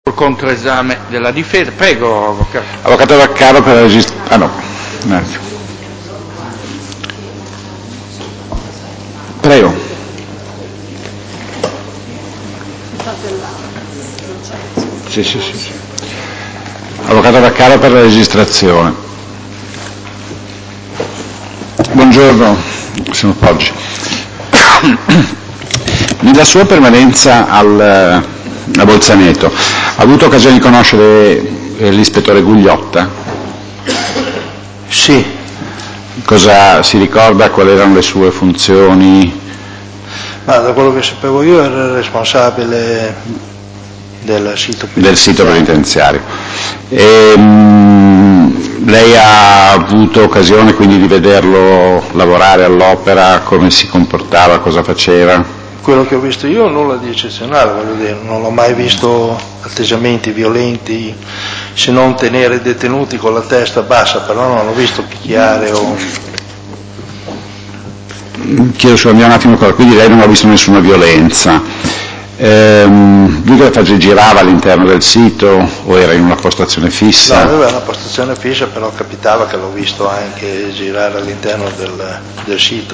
Il controesame della difesa. Prego, avvocato. Avvocato Vaccaro per la registrazione. Ah no, un attimo. Prego. Sì. Avvocato Vaccaro per la registrazione. Buongiorno, signor Poggi. Nella sua permanenza a Bolzaneto ha avuto occasione di conoscere l'ispettore Gugliotta? Sì. Cosa si ricorda? Quali erano le sue funzioni? Ma da quello che sapevo io era il responsabile del sito penitenziario. Lei ha avuto occasione quindi di vederlo lavorare all'opera, come si comportava, cosa faceva? Quello che ho visto io nulla di eccezionale, voglio dire, non ho mai visto atteggiamenti violenti, se non tenere i detenuti con la testa bassa, però non ho visto picchiare o... Chiedo scusa, un attimo, quindi lei non ha visto nessuna violenza. Lui che girava all'interno del sito o era in una postazione fissa? No, aveva una postazione fissa, però capitava che l'ho visto anche girare all'interno del sito.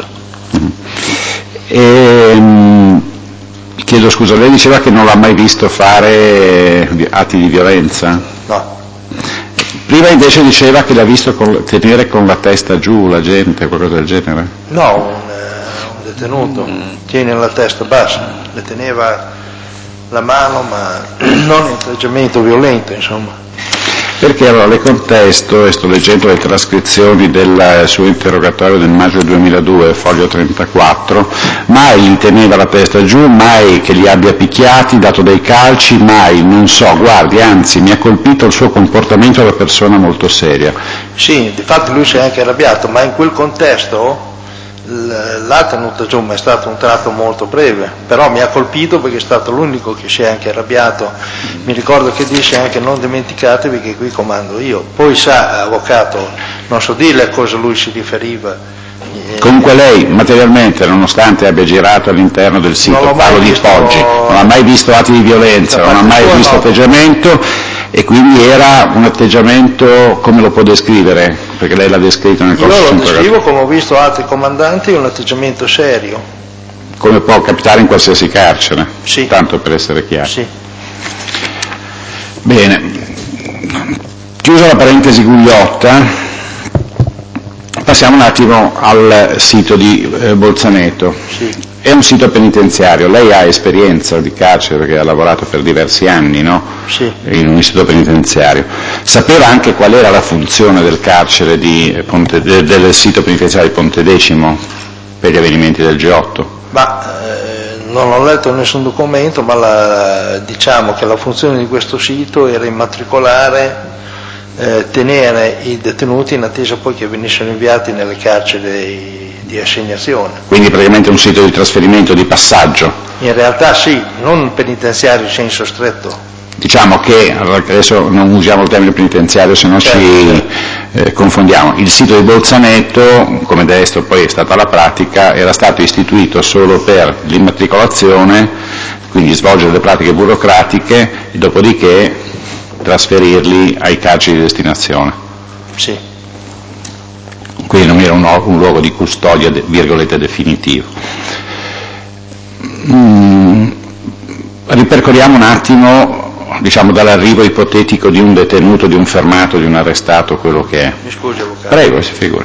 Chiedo scusa, lei diceva che non l'ha mai visto fare atti di violenza? No. Prima invece diceva che l'ha visto tenere con la testa giù la gente, qualcosa del genere? No, un detenuto tiene la testa bassa, le teneva la mano ma non in atteggiamento violento, insomma. Perché allora le contesto, e sto leggendo le trascrizioni del suo interrogatorio del maggio 2002, foglio 34, mai gli teneva la testa giù, mai che li abbia picchiati, dato dei calci, mai, non so, guardi, anzi mi ha colpito il suo comportamento da persona molto seria. Sì, difatti lui si è anche arrabbiato, ma in quel contesto l'ha tenuta giù, ma è stato un tratto molto breve, però mi ha colpito perché è stato l'unico che si è anche arrabbiato. Mi ricordo che disse anche non dimenticatevi che qui comando io. Poi sa, avvocato, non so dirle a cosa lui si riferiva. Comunque lei materialmente, nonostante abbia girato all'interno del sito, parlo di Poggi, non ha mai visto atti di violenza, non ha mai visto atteggiamento, e quindi era un atteggiamento, come lo può descrivere? Perché lei l'ha descritto nel corso. Io lo descrivo come ho visto altri comandanti, un atteggiamento serio. Come può capitare in qualsiasi carcere? Sì. Tanto per essere chiari. Sì. Bene. Chiusa la parentesi Gugliotta, passiamo un attimo al sito di Bolzaneto. Sì. È un sito penitenziario, lei ha esperienza di carcere perché ha lavorato per diversi anni, no? Sì. In un istituto penitenziario. Sapeva anche qual era la funzione del carcere del sito penitenziario di Pontedecimo per gli avvenimenti del G8? Non ho letto nessun documento, ma diciamo che la funzione di questo sito era immatricolare, tenere i detenuti in attesa poi che venissero inviati nelle carceri di assegnazione. Quindi praticamente un sito di trasferimento, di passaggio? In realtà sì, non penitenziario in senso stretto. Diciamo che, adesso non usiamo il termine penitenziario se no ci confondiamo, il sito di Bolzaneto, come adesso poi è stata la pratica, era stato istituito solo per l'immatricolazione, quindi svolgere le pratiche burocratiche e dopodiché trasferirli ai carceri di destinazione. Sì. Quindi non era un luogo di custodia, virgolette, definitivo. Ripercorriamo un attimo, diciamo, dall'arrivo ipotetico di un detenuto, di un fermato, di un arrestato, quello che è. Mi scusi, avvocato. Prego, si figura.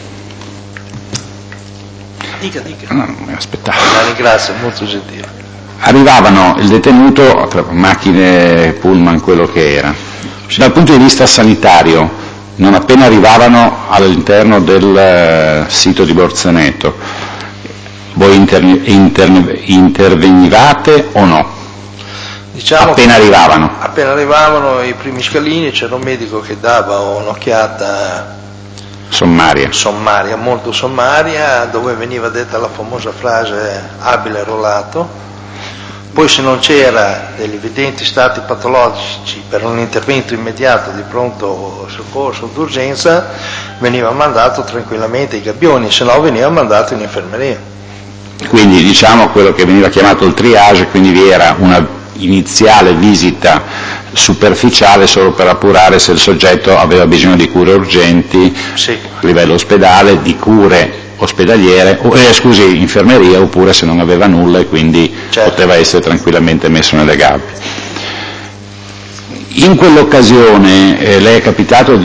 Dica. No, mi aspettavo. La ringrazio, molto gentile. Arrivavano il detenuto, macchine pullman, quello che era. Dal punto di vista sanitario, non appena arrivavano all'interno del sito di Bolzaneto, voi intervenivate o no? Diciamo appena arrivavano? Appena arrivavano i primi scalini c'era un medico che dava un'occhiata sommaria, molto sommaria, dove veniva detta la famosa frase abile rollato. Poi se non c'era degli evidenti stati patologici per un intervento immediato di pronto soccorso d'urgenza, veniva mandato tranquillamente ai gabbioni, se no veniva mandato in infermeria. Quindi diciamo quello che veniva chiamato il triage, quindi vi era una iniziale visita superficiale solo per appurare se il soggetto aveva bisogno di cure urgenti a livello ospedale, di cure ospedaliere, infermeria, oppure se non aveva nulla e quindi poteva essere tranquillamente messo nelle gabbie. In quell'occasione lei è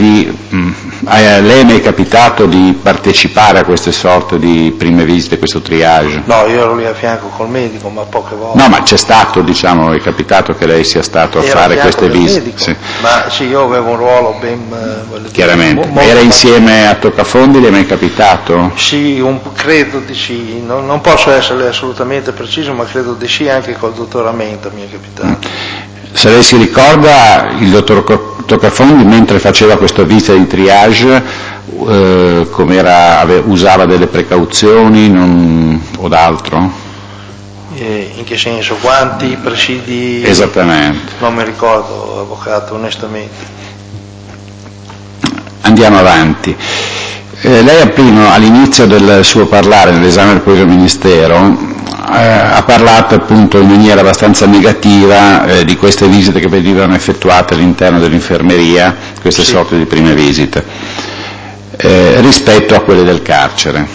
mai capitato di partecipare a queste sorte di prime visite, questo triage? No, io ero lì a fianco col medico, ma poche volte. No, ma c'è stato, è capitato che lei sia stato a fare queste visite? Sì. Ma sì, io avevo un ruolo ben... Chiaramente. Era insieme a Toccafondi, le è mai capitato? Sì, credo di sì. Non posso essere assolutamente preciso, ma credo di sì, anche col dottoramento mi è capitato. Se lei si ricorda, il dottor Toccafondi, mentre faceva questa visita di triage, usava delle precauzioni o d'altro? In che senso? Guanti, presidi? Esattamente. Non mi ricordo, avvocato, onestamente. Andiamo avanti. Lei all'inizio del suo parlare, nell'esame del proprio ministero, ha parlato appunto in maniera abbastanza negativa di queste visite che venivano effettuate all'interno dell'infermeria, queste sorte di prime visite, rispetto a quelle del carcere.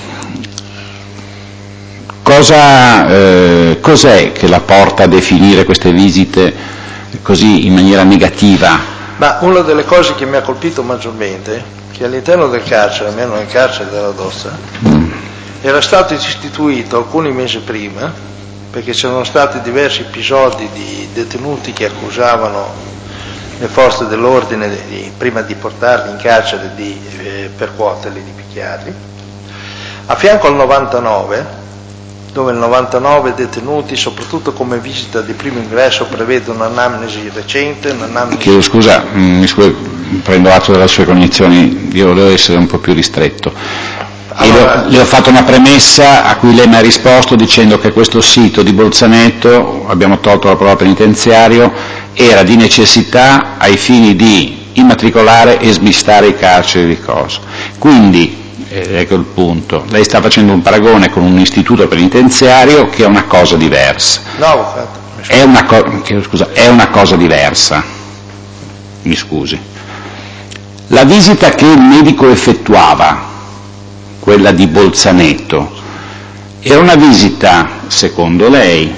Cos'è che la porta a definire queste visite così in maniera negativa? Ma una delle cose che mi ha colpito maggiormente è che all'interno del carcere, almeno nel carcere della Dozza, era stato istituito alcuni mesi prima, perché c'erano stati diversi episodi di detenuti che accusavano le forze dell'ordine prima di portarli in carcere di percuoterli, di picchiarli, a fianco al 99, dove il 99 detenuti, soprattutto come visita di primo ingresso, prevede un'anamnesi recente, Chiedo scusa, prendo atto delle sue cognizioni, io devo essere un po' più ristretto. Le ho fatto una premessa a cui lei mi ha risposto dicendo che questo sito di Bolzaneto, abbiamo tolto la parola penitenziario, era di necessità ai fini di immatricolare e smistare i carceri di Cosa. Quindi, ecco il punto, lei sta facendo un paragone con un istituto penitenziario che è una cosa diversa. No, avvocato. È una cosa diversa. Mi scusi. La visita che il medico effettuava, quella di Bolzaneto, era una visita, secondo lei,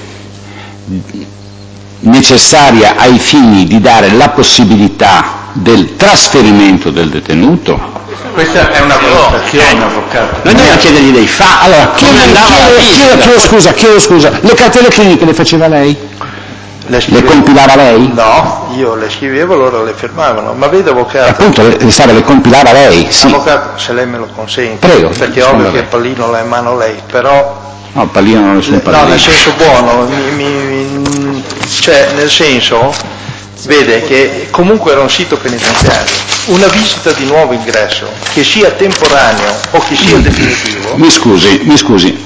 necessaria ai fini di dare la possibilità del trasferimento del detenuto? Questa è una valutazione, avvocato. Non dobbiamo chiedergli dei fatti. Allora, chiedo scusa, le cartelle cliniche le faceva lei? Le compilava lei? No, io le scrivevo, loro le firmavano, ma vede, avvocato... Appunto, le compilava lei, sì. Avvocato, se lei me lo consente, prego, perché è ovvio che il pallino l'ha in mano lei, però... No, il pallino non è nessun pallino. No, nel senso buono, cioè nel senso, vede che comunque era un sito penitenziario, una visita di nuovo ingresso, che sia temporaneo o che sia definitivo... Mi scusi.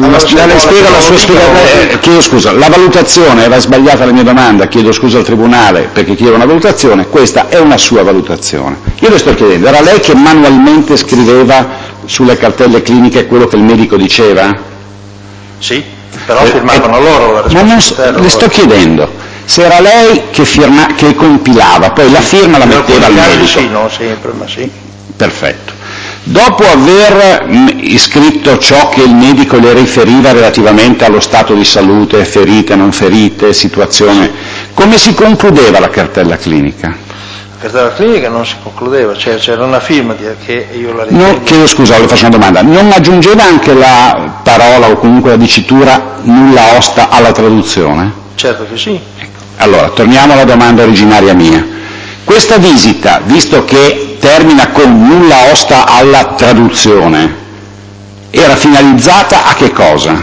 Chiedo scusa, la valutazione era sbagliata la mia domanda, chiedo scusa al tribunale perché chiedo una valutazione, questa è una sua valutazione. Io le sto chiedendo, era lei che manualmente scriveva sulle cartelle cliniche quello che il medico diceva? Sì, però firmavano loro la responsabilità. Le sto chiedendo se era lei che compilava, poi la firma la metteva al medico. Sì, non sempre, ma sì. Perfetto. Dopo aver iscritto ciò che il medico le riferiva relativamente allo stato di salute, ferite, non ferite, situazione, come si concludeva la cartella clinica? La cartella clinica non si concludeva, cioè c'era una firma che io la ricordo. Chiedo scusa, le faccio una domanda, non aggiungeva anche la parola o comunque la dicitura nulla osta alla traduzione? Certo che sì. Allora, torniamo alla domanda originaria mia. Questa visita, visto che termina con nulla osta alla traduzione, era finalizzata a che cosa?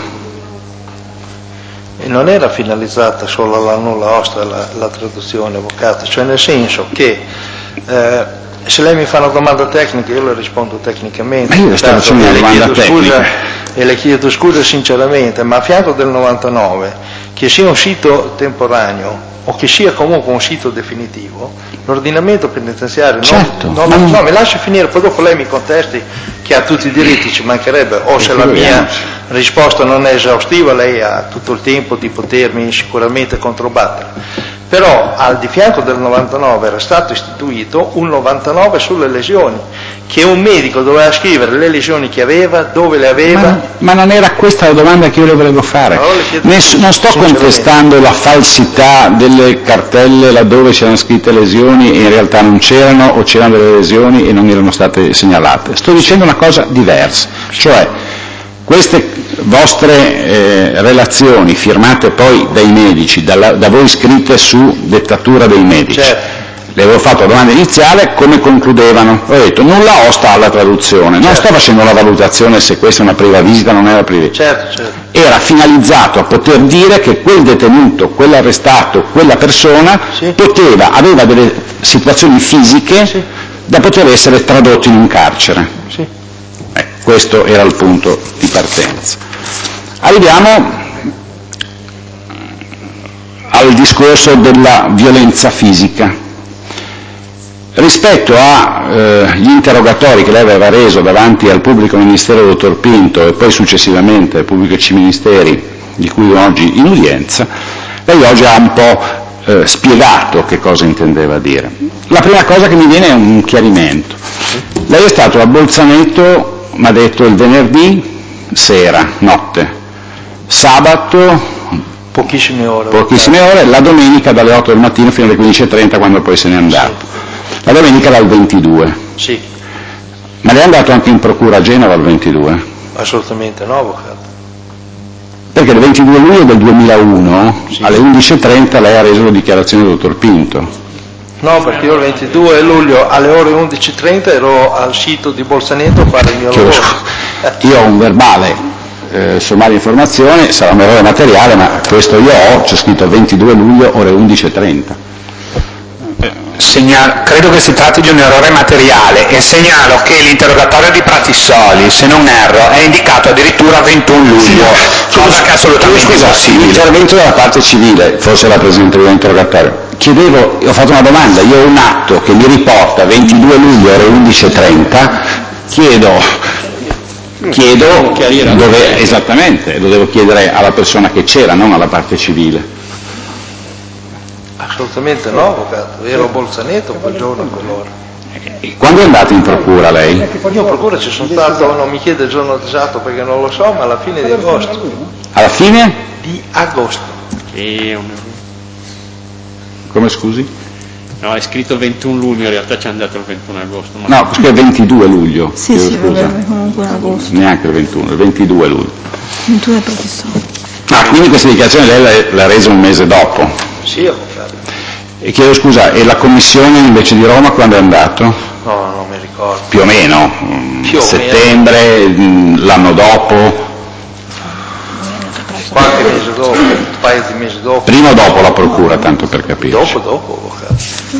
E non era finalizzata solo alla nulla osta alla traduzione, avvocato, cioè nel senso che se lei mi fa una domanda tecnica io le rispondo tecnicamente. Ma io le sto facendo una domanda tecnica. E le chiedo scusa sinceramente, ma a fianco del 99, che sia un sito temporaneo o che sia comunque un sito definitivo, l'ordinamento penitenziario no, mi lasci finire, poi dopo lei mi contesti che ha tutti i diritti, ci mancherebbe, o se la mia risposta non è esaustiva lei ha tutto il tempo di potermi sicuramente controbattere, però al di fianco del 99 era stato istituito un 99 sulle lesioni, che un medico doveva scrivere le lesioni che aveva, dove le aveva. Ma non era questa la domanda che io le volevo fare. Non sto contestando la falsità delle cartelle laddove c'erano scritte lesioni e in realtà non c'erano, o c'erano delle lesioni e non erano state segnalate. Sto dicendo una cosa diversa, cioè queste vostre relazioni firmate poi dai medici, da voi scritte su dettatura dei medici, certo. Le avevo fatto la domanda iniziale, come concludevano? Ho detto nulla osta alla traduzione, non sto facendo la valutazione se questa è una prima visita o non è una prima visita. Certo. Era finalizzato a poter dire che quel detenuto, quell'arrestato, quella persona aveva delle situazioni fisiche da poter essere tradotto in un carcere. Questo era il punto di partenza. Arriviamo al discorso della violenza fisica. Rispetto agli interrogatori che lei aveva reso davanti al pubblico ministero dottor Pinto e poi successivamente ai pubblici ministeri di cui oggi in udienza, lei oggi ha un po' spiegato che cosa intendeva dire. La prima cosa che mi viene è un chiarimento. Lei è stato a Bolzaneto, mi ha detto, il venerdì sera, notte, sabato pochissime ore, la domenica dalle 8 del mattino fino alle 15:30 quando poi se n'è andato. La domenica dal 22. Sì. Ma lei è andato anche in procura a Genova il 22? Assolutamente no, avvocato. Perché il 22 luglio del 2001 alle 11:30 lei ha reso la dichiarazione del dottor Pinto. No, perché io il 22 luglio alle ore 11:30 ero al sito di Bolzaneto a fare il mio lavoro. Io ho un verbale sommaria informazione, sarà un errore materiale, ma questo io ho, c'è scritto 22 luglio ore 11:30. Credo che si tratti di un errore materiale e segnalo che l'interrogatorio di Pratissoli, se non erro, è indicato addirittura 21 luglio, cosa che è assolutamente impossibile. L'intervento della parte civile, forse era presente l'interrogatorio. Ho fatfatto una domanda, io ho un atto che mi riporta 22 luglio ore 11:30, chiedo dove esattamente, lo devo chiedere alla persona che c'era, non alla parte civile. Assolutamente no, avvocato, ero a Bolzaneto quel giorno, a quell'ora. Quando è andato in procura lei? Io in procura ci sono stato, non mi chiede il giorno esatto perché non lo so, ma alla fine di agosto. Alla fine? Di agosto. Come scusi? No, è scritto 21 luglio, in realtà ci è andato il 21 agosto. Ma... No, questo è 22 luglio. Sì, vabbè, comunque agosto. Neanche il 21, il 22 luglio. 21 è professore. Quindi questa dichiarazione lei l'ha resa un mese dopo? Sì, avvocato. E chiedo scusa, e la commissione invece di Roma quando è andato? No, non mi ricordo. Più o meno? Settembre, l'anno dopo? Qualche mese dopo, un paio di mesi dopo. Prima o dopo la procura, tanto per capire? Dopo, avvocato.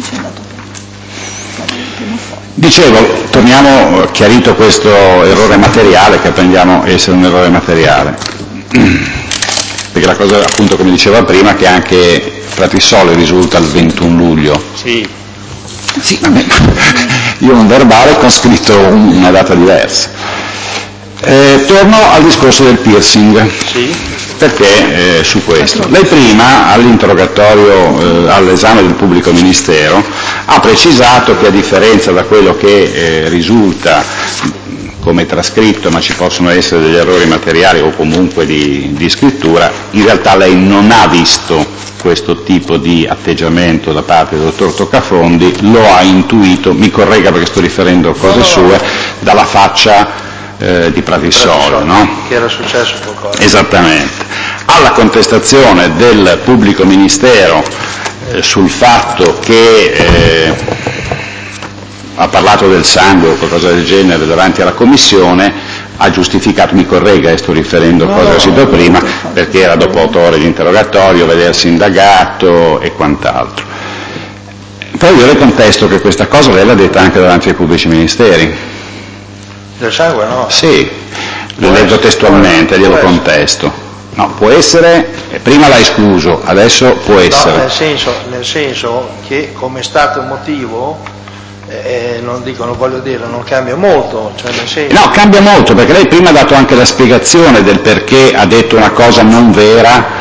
Dicevo, torniamo, chiarito questo errore materiale, che apprendiamo essere un errore materiale, perché la cosa, appunto, come diceva prima, che anche Pratissoli risulta il 21 luglio. Sì, vabbè. Io ho un verbale con scritto una data diversa. Torno al discorso del piercing. Perché su questo? Lei prima, all'interrogatorio, all'esame del pubblico ministero, ha precisato che a differenza da quello che risulta come trascritto, ma ci possono essere degli errori materiali o comunque di scrittura, in realtà lei non ha visto questo tipo di atteggiamento da parte del dottor Toccafondi, lo ha intuito, mi corregga perché sto riferendo a cose sue, dalla faccia di Pratissoli, no? Che era successo qualcosa. Esattamente. Alla contestazione del pubblico ministero sul fatto che ha parlato del sangue o qualcosa del genere davanti alla commissione, ha giustificato, mi corregga, sto riferendo a cose che ho sentito prima, perché era dopo 8 ore di interrogatorio, vedersi indagato e quant'altro. Però io le contesto che questa cosa lei l'ha detta anche davanti ai pubblici ministeri. Del sangue no? Sì, lo leggo testualmente, glielo contesto. No, può essere, prima l'ha escluso, adesso può essere. No, nel senso che come è stato il motivo, non voglio dire, non cambia molto. Cioè nel senso... No, cambia molto, perché lei prima ha dato anche la spiegazione del perché ha detto una cosa non vera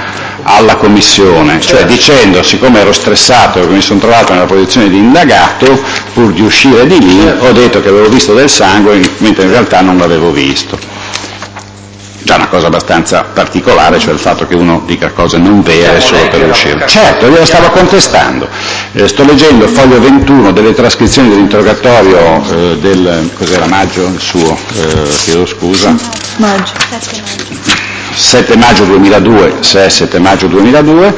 alla Commissione, cioè dicendo, siccome ero stressato e mi sono trovato nella posizione di indagato, pur di uscire di lì, ho detto che avevo visto del sangue, mentre in realtà non l'avevo visto. Già una cosa abbastanza particolare, cioè il fatto che uno dica cose non vere solo per uscire. Certo, io lo stavo contestando. Sto leggendo il foglio 21 delle trascrizioni dell'interrogatorio del, cos'era, maggio, il suo, chiedo scusa. Maggio. 7 maggio 2002, se è 7 maggio 2002,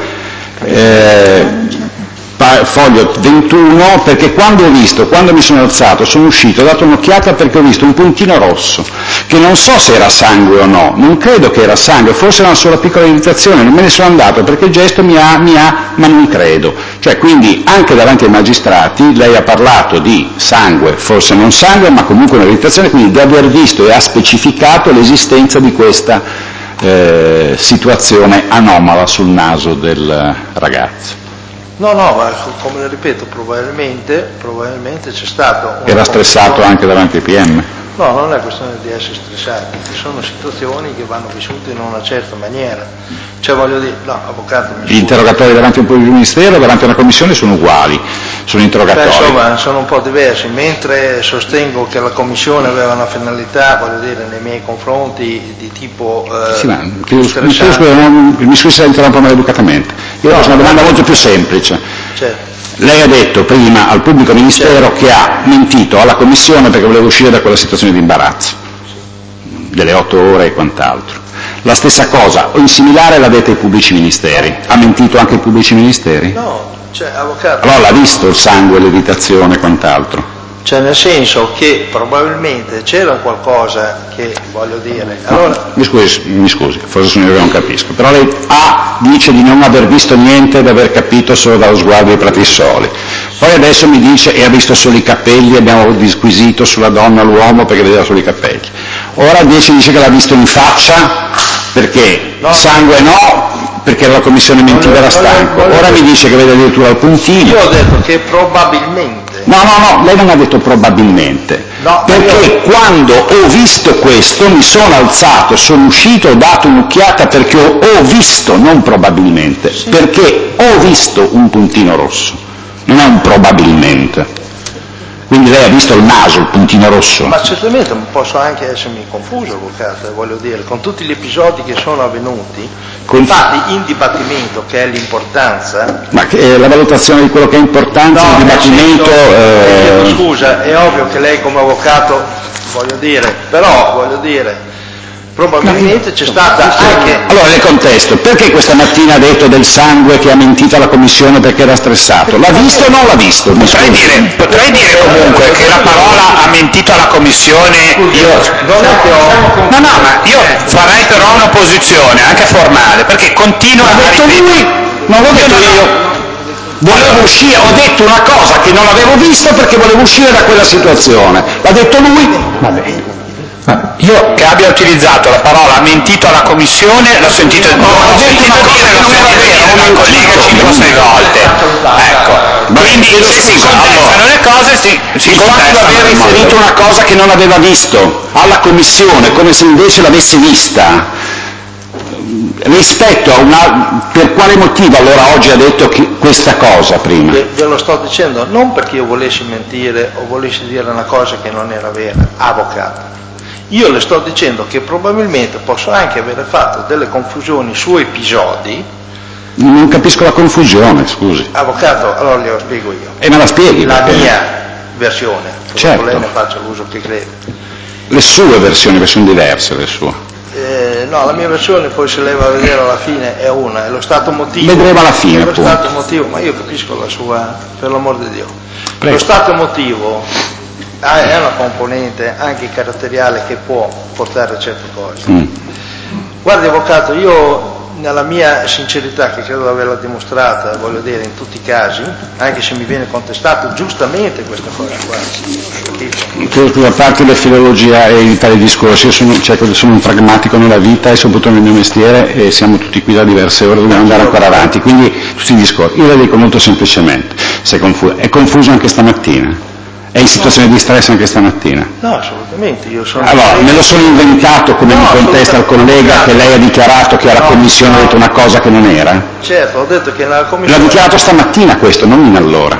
foglio 21, perché quando mi sono alzato, sono uscito, ho dato un'occhiata perché ho visto un puntino rosso, che non so se era sangue o no, non credo che era sangue, forse era una sola piccola irritazione, non me ne sono andato perché il gesto mi ha, ma non credo. Cioè, quindi anche davanti ai magistrati lei ha parlato di sangue, forse non sangue, ma comunque un'irritazione, quindi di aver visto e ha specificato l'esistenza di questa situazione anomala sul naso del ragazzo. No, ma come ripeto, probabilmente c'è stato... Era stressato anche davanti ai PM? No, non è questione di essere stressati, ci sono situazioni che vanno vissute in una certa maniera. Cioè voglio dire, no, avvocato... Gli interrogatori davanti a un pubblico ministero e davanti a una commissione sono uguali, sono interrogatori. Insomma, sono un po' diversi, mentre sostengo che la commissione aveva una finalità, voglio dire, nei miei confronti di tipo... sì, ma mi scusi se la interrompo maleducatamente. Io ho una domanda molto più semplice. Certo. Lei ha detto prima al pubblico ministero che ha mentito alla Commissione perché voleva uscire da quella situazione di imbarazzo, delle 8 ore e quant'altro. La stessa cosa, o in similare, l'ha detta ai pubblici ministeri. Ha mentito anche ai pubblici ministeri? No, cioè, avvocato... Allora l'ha visto il sangue, l'irritazione e quant'altro? Cioè nel senso che probabilmente c'era qualcosa che, voglio dire... Allora... Mi scusi, forse sono io che non capisco, però lei dice di non aver visto niente, di aver capito solo dallo sguardo di Pratissoli. Poi adesso mi dice e ha visto solo i capelli, abbiamo disquisito sulla donna l'uomo perché vedeva solo i capelli. Ora dice che l'ha visto in faccia perché sangue no, perché la commissione mentiva era stanco. Ora mi dice che vede addirittura il puntino. Io ho detto che probabilmente... No, lei non ha detto probabilmente, perché quando ho visto questo mi sono alzato, sono uscito, ho dato un'occhiata perché ho visto, non probabilmente, perché ho visto un puntino rosso, non è un probabilmente. Quindi lei ha visto il naso, il puntino rosso? Ma certamente posso anche essermi confuso, avvocato, voglio dire, con tutti gli episodi che sono avvenuti, infatti in dibattimento, che è l'importanza... Ma la valutazione di quello che è importanza, il dibattimento... Scusa, è ovvio che lei come avvocato, voglio dire, probabilmente c'è stata anche... Allora le contesto, perché questa mattina ha detto del sangue che ha mentito alla commissione perché era stressato? L'ha visto o non l'ha visto? Potrei dire comunque che la parola ha mentito alla commissione, ma io farei però un'opposizione anche formale, perché continua a ripetere... Non l'ho detto io. Volevo uscire, ho detto una cosa che non avevo visto perché volevo uscire da quella situazione. L'ha detto lui? Va bene. Io che abbia utilizzato la parola mentito alla commissione l'ho sentito dire una collega 5 o 6 volte. Ecco, quindi se si contestano le cose si contestano. Aver riferito una cosa che non aveva visto alla commissione, come se invece l'avesse vista. Rispetto a per quale motivo allora oggi ha detto questa cosa prima? Ve lo sto dicendo non perché io volessi mentire o volessi dire una cosa che non era vera, avvocato. Io le sto dicendo che probabilmente posso anche avere fatto delle confusioni su episodi. Non capisco la confusione, scusi. Avvocato, allora glielo spiego io. E me la spieghi? La mia versione, certo. Lei ne faccia l'uso che crede. Le sue versioni diverse le sue. No, la mia versione poi se lei va a vedere alla fine è una, è lo stato motivo. Vedremo alla fine, è lo stato motivo, ma io capisco la sua, per l'amor di Dio. Prego. Lo stato motivo è una componente anche caratteriale che può portare a certe cose. Guardi avvocato, io nella mia sincerità, che credo di averla dimostrata, voglio dire, in tutti i casi, anche se mi viene contestato giustamente questa cosa qua. A parte la filologia e tali discorsi, io sono un pragmatico nella vita e soprattutto nel mio mestiere e siamo tutti qui da diverse ore, dobbiamo andare ancora avanti, quindi tutti i discorsi. Io le dico molto semplicemente, è confuso anche stamattina. È in situazione di stress anche stamattina? No, assolutamente. Io sono allora, me lo sono inventato come mi contesta il collega che lei ha dichiarato che alla Commissione ha detto una cosa che non era? Certo, ho detto che nella Commissione... L'ha dichiarato stamattina questo, non in allora.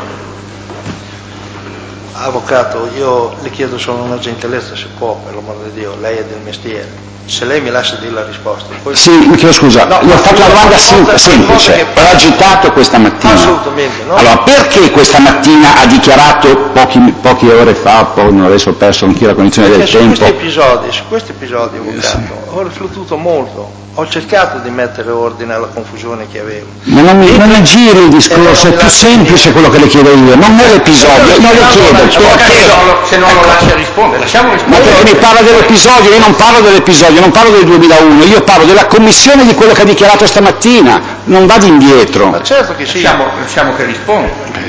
Avvocato, io le chiedo solo una gentilezza, se può, per l'amor di Dio, lei è del mestiere. Se lei mi lascia dire la risposta. Poi... Sì, mi chiedo scusa, le ho fatto una domanda semplice. È agitato questa mattina? Assolutamente no. Allora, perché questa mattina ha dichiarato poche ore fa, poi adesso ho perso anch'io la cognizione del tempo? Su questi episodi, avvocato, ho riflettuto molto. Ho cercato di mettere ordine alla confusione che avevo. Ma non mi giri il discorso, è più semplice quello che le chiedo io, non è l'episodio, non le chiedo perché... Se non lo lascia rispondere, lasciamo rispondere. Ma perché mi parla dell'episodio? Io non parlo dell'episodio, non parlo del 2001, io parlo della Commissione, di quello che ha dichiarato stamattina, non vado indietro. Ma certo che sì. Lasciamo che risponda.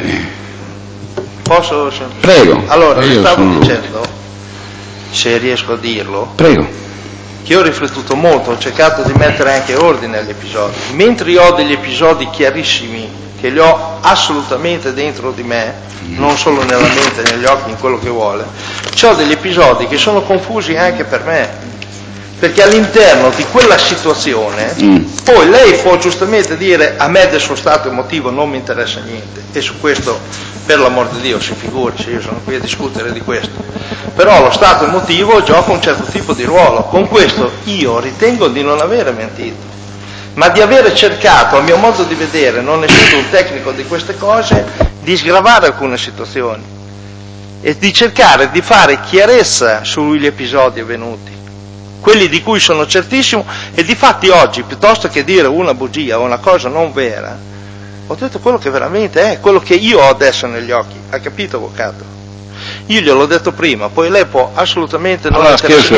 Posso? Prego. Allora, le stavo dicendo, se riesco a dirlo... Prego. Che io ho riflettuto molto, ho cercato di mettere anche ordine agli episodi, mentre io ho degli episodi chiarissimi, che li ho assolutamente dentro di me, non solo nella mente, negli occhi, in quello che vuole, c'ho degli episodi che sono confusi anche per me, perché all'interno di quella situazione, poi lei può giustamente dire a me del suo stato emotivo non mi interessa niente, e su questo, per l'amor di Dio, si figuri, se io sono qui a discutere di questo, però lo stato emotivo gioca un certo tipo di ruolo. Con questo io ritengo di non avere mentito, ma di avere cercato, a mio modo di vedere, non essendo un tecnico di queste cose, di sgravare alcune situazioni e di cercare di fare chiarezza sugli episodi avvenuti, quelli di cui sono certissimo, e difatti oggi, piuttosto che dire una bugia o una cosa non vera, ho detto quello che veramente è, quello che io ho adesso negli occhi. Ha capito, avvocato? Io gliel'ho detto prima, poi lei può assolutamente non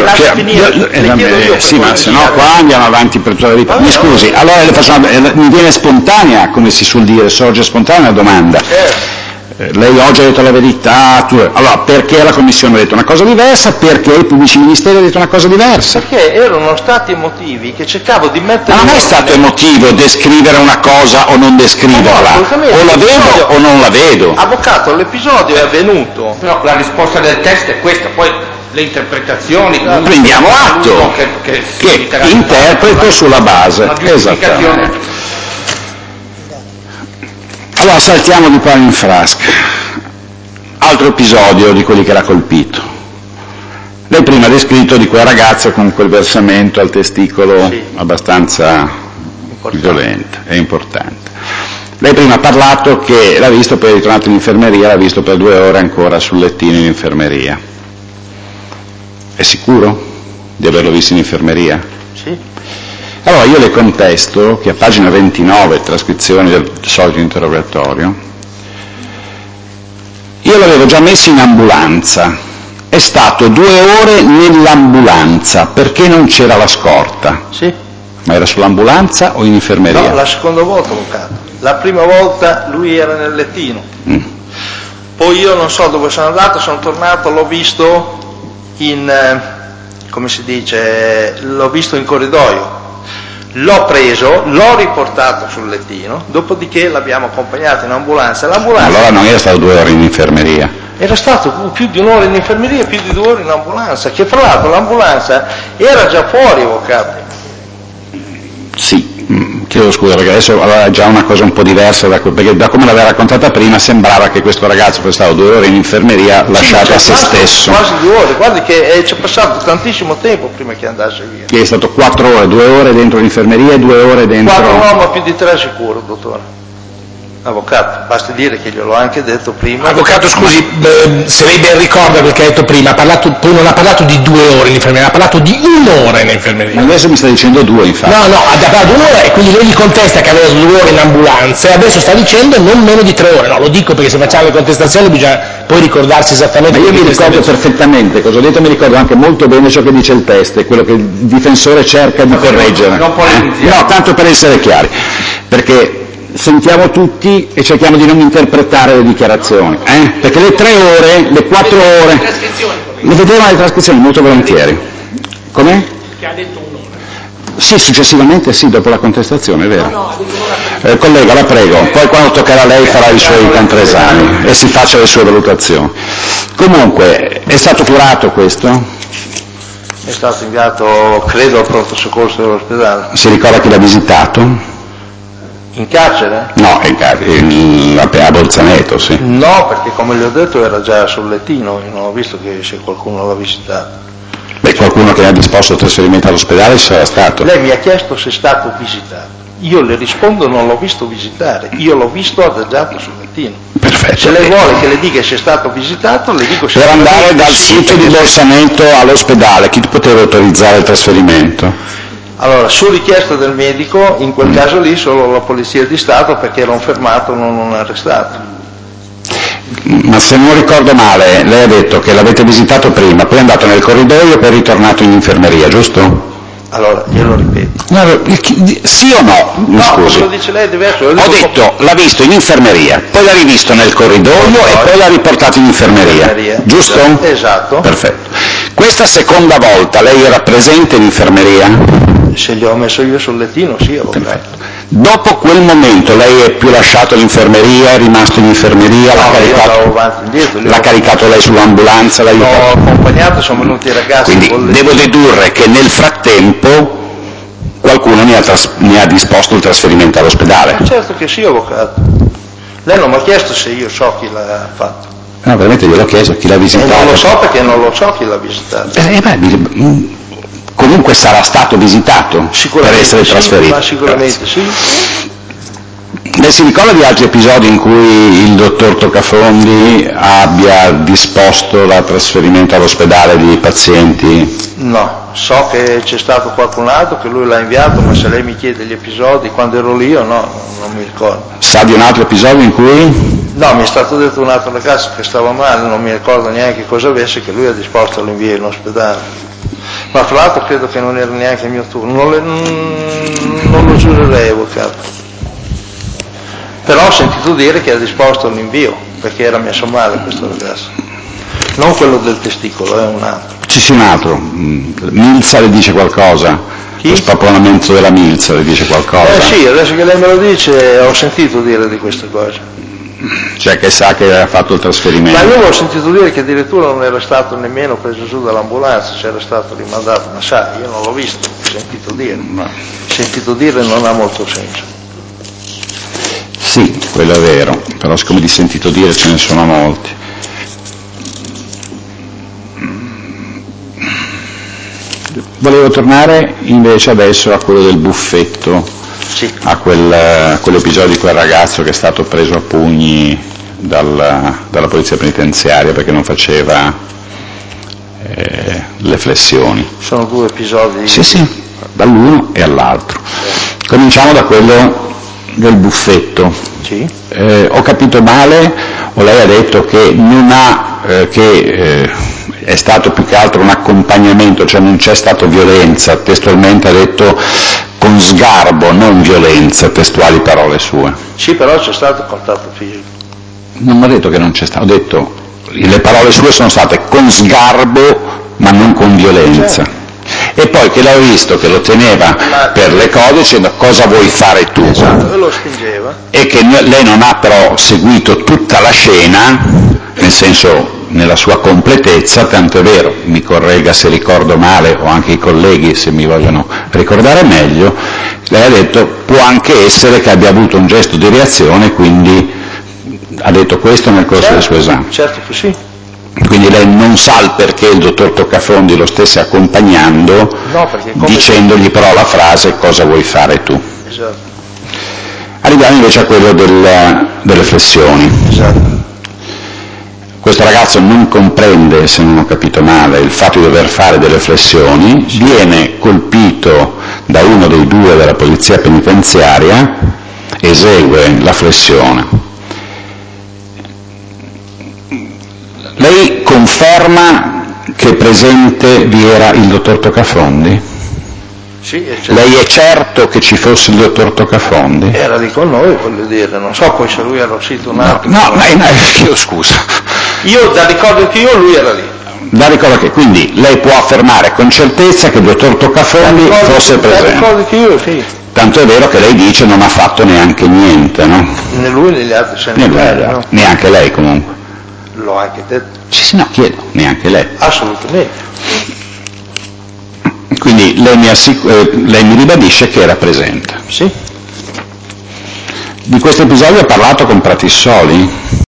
sì, ma se no qua andiamo avanti per tutta la vita. Mi scusi, allora le faccio mi viene spontanea, come si suol dire, sorge spontanea una domanda. Lei oggi ha detto la verità, allora perché la Commissione ha detto una cosa diversa, perché i pubblici ministeri hanno detto una cosa diversa? Perché erano stati emotivi che cercavo di mettere... Ma non è stato emotivo descrivere una cosa o non descriverla, o la vedo o non la vedo. Avvocato, l'episodio è avvenuto. Però la risposta del test è questa, poi le interpretazioni... Prendiamo atto che interpreto sulla base. Esattamente. Allora saltiamo di palo in frasca. Altro episodio di quelli che l'ha colpito. Lei prima ha descritto di quel ragazzo con quel versamento al testicolo abbastanza violento e importante. Lei prima ha parlato che l'ha visto, poi è ritornato in infermeria, l'ha visto per 2 ore ancora sul lettino in infermeria. È sicuro di averlo visto in infermeria? Sì. Allora io le contesto che a pagina 29, trascrizione del solito interrogatorio, io l'avevo già messo in ambulanza, è stato 2 ore nell'ambulanza perché non c'era la scorta. Sì. Ma era sull'ambulanza o in infermeria? No, la seconda volta, avvocato. La prima volta lui era nel lettino. Poi io non so dove sono andato, sono tornato, l'ho visto come si dice, l'ho visto in corridoio. L'ho preso, l'ho riportato sul lettino, dopodiché l'abbiamo accompagnato in ambulanza. Allora non era stato 2 ore in infermeria? Era stato più di 1 ora in infermeria e più di 2 ore in ambulanza, che fra l'altro l'ambulanza era già fuori, avvocato. Sì, chiedo scusa perché adesso è già una cosa un po' diversa, perché da come l'aveva raccontata prima sembrava che questo ragazzo fosse stato 2 ore in infermeria lasciato a se stesso. Quasi 2 ore, guardi che ci è passato tantissimo tempo prima che andasse via. Che è stato 4 ore, 2 ore dentro l'infermeria e 2 ore dentro... 4 no, ma più di 3 sicuro, dottore. Avvocato, basti dire che gliel'ho anche detto prima. Avvocato, scusi, se lei ben ricorda quel che ha detto prima, poi non ha parlato di 2 ore in infermeria, ha parlato di 1 ora in infermeria. Ma adesso mi sta dicendo 2, infatti. No, ha parlato di 1 ora e quindi lei gli contesta che aveva 2 ore in ambulanza e adesso sta dicendo non meno di 3 ore. No, lo dico perché se facciamo le contestazioni bisogna poi ricordarsi esattamente. Ma io mi ricordo perfettamente cosa ho detto, mi ricordo anche molto bene ciò che dice il test, quello che il difensore cerca di correggere. No, tanto per essere chiari, perché sentiamo tutti e cerchiamo di non interpretare le dichiarazioni, perché le 3 ore, le 4 ore, le vedremo le trascrizioni molto volentieri. Come? Che ha detto 1 ora. Sì, successivamente sì, dopo la contestazione, è vero. Collega, la prego, poi quando toccherà a lei farà i suoi contraesami e si faccia le sue valutazioni. Comunque, è stato curato questo? È stato inviato, credo, al pronto soccorso dell'ospedale. Si ricorda chi l'ha visitato? In carcere? No, a Bolzaneto, sì. No, perché come le ho detto era già sul lettino, io non ho visto che se qualcuno l'ha visitato. Beh, qualcuno che ha disposto il trasferimento all'ospedale ci sarà stato. Lei mi ha chiesto se è stato visitato. Io le rispondo non l'ho visto visitare, io l'ho visto adagiato sul lettino. Perfetto. Se lei vuole che le dica se è stato visitato, le dico se... Per andare dal sito di Bolzaneto all'ospedale, chi poteva autorizzare il trasferimento? Allora, su richiesta del medico, in quel caso lì solo la Polizia di Stato, perché era un fermato, non un arrestato. Ma se non ricordo male, lei ha detto che l'avete visitato prima, poi è andato nel corridoio e poi è ritornato in infermeria, giusto? Allora, glielo ripeto. No, sì o no? Mi scusi. Lo dice lei è diverso. Ho detto, l'ha visto in infermeria, poi l'ha rivisto nel corridoio e poi l'ha riportato in infermeria. Giusto? Esatto. Perfetto. Questa seconda volta lei era presente in infermeria? Se gli ho messo io sul lettino, sì, avvocato. Dopo quel momento lei è più lasciato l'infermeria, è rimasto in infermeria, l'ha caricato lei sull'ambulanza? L'ho accompagnato, sono venuti i ragazzi. Quindi devo dedurre che nel frattempo qualcuno mi ha disposto il trasferimento all'ospedale. Ma certo che sì, avvocato. Lei non mi ha chiesto se io so chi l'ha fatto. No, veramente gliel'ho chiesto, chi l'ha visitato. Non lo so perché non lo so chi l'ha visitato. Comunque sarà stato visitato per essere trasferito. Ma sicuramente sì. Lei si ricorda di altri episodi in cui il dottor Toccafondi abbia disposto il trasferimento all'ospedale di pazienti? No, so che c'è stato qualcun altro che lui l'ha inviato, ma se lei mi chiede gli episodi quando ero lì io no, non mi ricordo. Sa di un altro episodio in cui? No, mi è stato detto un altro ragazzo che stava male, non mi ricordo neanche cosa avesse, che lui ha disposto l'invio in ospedale. Ma fra l'altro credo che non era neanche il mio turno, non lo giurerei, avvocato. Però ho sentito dire che ha disposto l'invio, perché era messo male questo ragazzo. Non quello del testicolo, è un altro. Ci sia un altro. Milza le dice qualcosa? Chi? Lo spapolamento della Milza le dice qualcosa? Sì, adesso che lei me lo dice ho sentito dire di queste cose. Cioè che sa che aveva fatto il trasferimento? Ma io ho sentito dire che addirittura non era stato nemmeno preso su dall'ambulanza, c'era stato rimandato, ma sai, io non l'ho visto, ho sentito dire. Sentito dire non ha molto senso. Sì, quello è vero, però siccome di sentito dire ce ne sono molti. Volevo tornare invece adesso a quello del buffetto. Sì. A quell'episodio di quel ragazzo che è stato preso a pugni dalla polizia penitenziaria perché non faceva le flessioni. Sono due episodi? Sì, dall'uno e all'altro. Cominciamo da quello del buffetto. Sì. Ho capito male o lei ha detto che non ha, è stato più che altro un accompagnamento, cioè non c'è stato violenza, testualmente ha detto con sgarbo, non violenza, testuali parole sue. Sì, però c'è stato contatto fisico. Non mi ha detto che non c'è stato, ho detto, le parole sue sono state con sgarbo ma non con violenza. Certo. E poi che l'ha visto che lo teneva per le cose dicendo cosa vuoi fare tu? Esatto, e lo spingeva. E che lei non ha però seguito tutta la scena, nel senso nella sua completezza, tanto è vero, mi corregga se ricordo male o anche i colleghi se mi vogliono ricordare meglio, lei ha detto può anche essere che abbia avuto un gesto di reazione, quindi ha detto questo nel corso del suo esame. Certo che sì. Quindi lei non sa il perché il dottor Toccafondi lo stesse accompagnando, no, dicendogli però la frase cosa vuoi fare tu. Esatto. Arriviamo invece a quello delle flessioni. Esatto. Questo ragazzo non comprende, se non ho capito male, il fatto di dover fare delle flessioni, viene colpito da uno dei due della polizia penitenziaria, esegue la flessione. Lei conferma che presente vi era il dottor Toccafondi? Sì, certo. Lei è certo che ci fosse il dottor Toccafondi? Era lì con noi, voglio dire, non so poi se lui era uscito un altro. No, io scusa. Io da ricordo che lui era lì. la ricordo che quindi lei può affermare con certezza che il dottor Toccafondi fosse presente. Ricordo che io sì. Tanto è vero che lei dice non ha fatto neanche niente, no? Né lui né gli altri sanitari, no? Neanche lei comunque. L'ho anche detto. Sì, no, chiedo, neanche lei. Assolutamente. Quindi lei mi ribadisce che era presente. Sì. Di questo episodio ha parlato con Pratissoli?